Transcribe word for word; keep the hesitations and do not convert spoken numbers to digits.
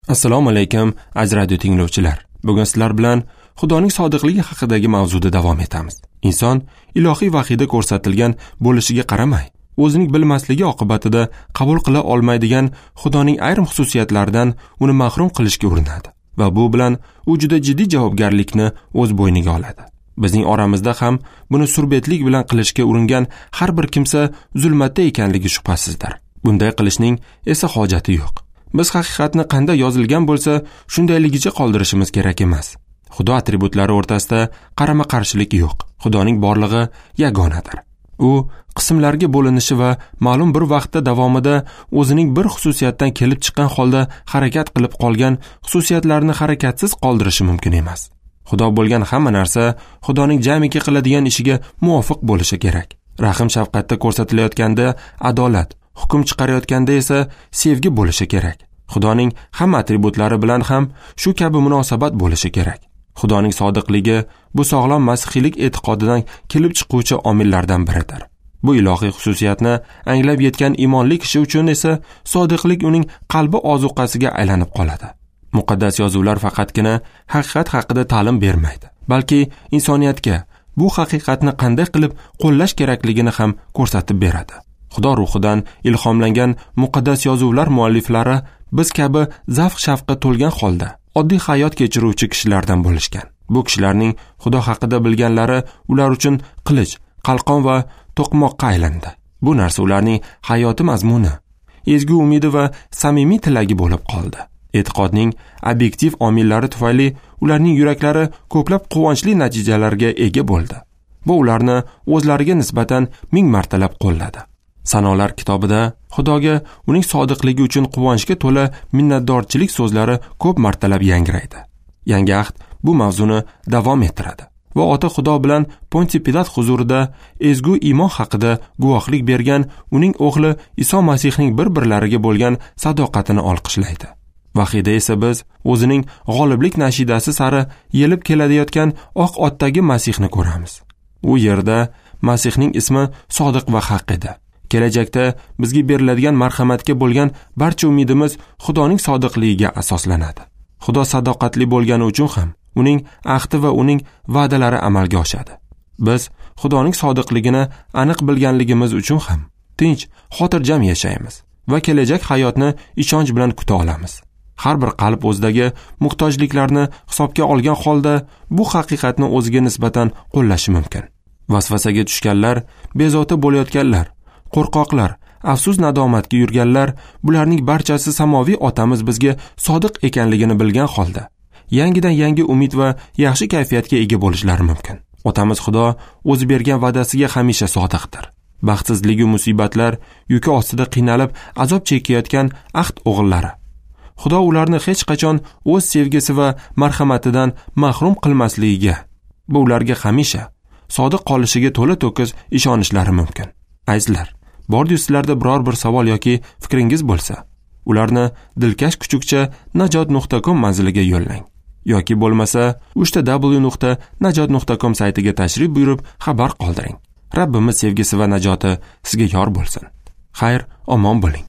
Assalomu alaykum aziz radio tinglovchilar. Bugun sizlar bilan Xudoning sodiqligi haqidagi mavzuda davom etamiz. Inson ilohiy vahiyda ko'rsatilgan bo'lishiga qaramay, o'zining bilmasligi oqibatida qabul qila olmaydigan Xudoning ayrim xususiyatlaridan uni mahrum qilishga urinadi va bu bilan u juda jiddiy javobgarlikni o'z bo'yniga oladi. Bizning oramizda ham buni surbetlik bilan qilishga uringan har bir kimsa zulmatda ekanligi shubhasizdir. Bunday qilishning esa hojati yo'q. Biz haqiqatni qanday yozilgan bo'lsa, shundayligicha qoldirishimiz kerak emas. Xudo atributlari o'rtasida qarama-qarshilik yo'q. Xudoning borlig'i yagonadir. U qismlarga bo'linishi va ma'lum bir vaqtda davomida o'zining bir xususiyatdan kelib chiqqan holda harakat qilib qolgan xususiyatlarini harakatsiz qoldirishi mumkin emas. Xudo bo'lgan hamma narsa Xudoning jamiki qiladigan ishiga muvofiq bo'lishi kerak. Rahim shafqatda ko'rsatilayotganda adolat, hukm chiqarayotganda esa sevgi bo'lishi kerak. Xudoning hamma atributlari bilan ham shu kabi munosabat bo'lishi kerak. Xudoning sodiqligi bu sog'lom masihiylik e'tiqodidan kelib chiquvchi omillardan biridir. Bu ilohiy xususiyatni anglab yetgan iymonli kishi uchun esa sodiqlik uning qalbi ozuqasiga aylanib qoladi. Muqaddas yozuvlar faqatgina haqiqat haqida ta'lim bermaydi, balki insoniyatga bu haqiqatni qanday qilib qo'llash kerakligini ham ko'rsatib beradi. Xudo ruhidan ilhomlangan muqaddas yozuvlar mualliflari biz kabi zavq shavqqa to'lgan holda oddiy hayot kechiruvchi kishilardan bo'lishgan. Bu kishilarning Xudo haqida bilganlari ular uchun qilich, qalqon va to'qmoqqa aylandi. Bu narsa ularning hayoti mazmuni, ezgu umidi va samimiy tilagi bo'lib qoldi. E'tiqodning obyektiv omillari tufayli ularning yuraklari ko'plab quvonchli natijalarga ega bo'ldi. Bu ularni o'zlariga nisbatan ming martalab qo'lladi. Sanolar kitobida Xudoga uning sodiqligi uchun quvonchga to'la minnatdorchilik so'zlari ko'p martalab yangraydi. Yangi ahd bu mavzuni davom ettiradi va Ota Xudo bilan Pontiy Pilat huzurida ezgu iymon haqida guvohlik bergan uning o'g'li Iso Masihning bir-birlariga bo'lgan sadoqatini olqishlaydi. Vahiyda esa biz o'zining g'oliblik nashidasi sari yelib kelayotgan oq otdagi Masihni ko'ramiz. U yerda Masihning ismi sodiq va haq edi. Kelajakda bizga beriladigan marhamatga bo'lgan barcha umidimiz Xudoning sodiqligiga asoslanadi. Xudo sadoqatli bo'lgani uchun ham uning ahdi va uning va'dalari amalga oshadi. Biz Xudoning sodiqligini aniq bilganligimiz uchun ham tinch, xotirjam yashaymiz va kelajak hayotni ishonch bilan kuta olamiz. Har bir qalb o'zidagi muhtojliklarni hisobga olgan holda bu haqiqatni o'ziga nisbatan qo'llashi mumkin. Vasvasaga tushganlar, bezovta bo'layotganlar, qo'rqoqlar, afsus nadomatga yurganlar, bularning barchasi samoviy otamiz bizga sodiq ekanligini bilgan holda yangidan yangi umid va yaxshi kayfiyatga ega bo'lishlari mumkin. Otamiz Xudo o'zi bergan va'dasiga hamisha sodiqdir. Baxtsizlik va musibatlar yuki ostida qiynalib azob chekayotgan ahd o'g'illari. Xudo ularni hech qachon o'z sevgisi va marhamatidan mahrum qilmasligiga, bu ularga hamisha sodiq qolishiga to'la to'kis ishonishlari mumkin. Azizlar, bordi sizlarda biror bir savol yoki fikringiz bo'lsa, ularni dilkash kuchukcha najot nuqta com manziliga yo'llang. Yoki bo'lmasa, uch w nuqta najot nuqta com saytiga tashrif buyurib xabar qoldiring. Rabbimiz sevgisi va najoti sizga yor bo'lsin. Xayr, omon bo'ling.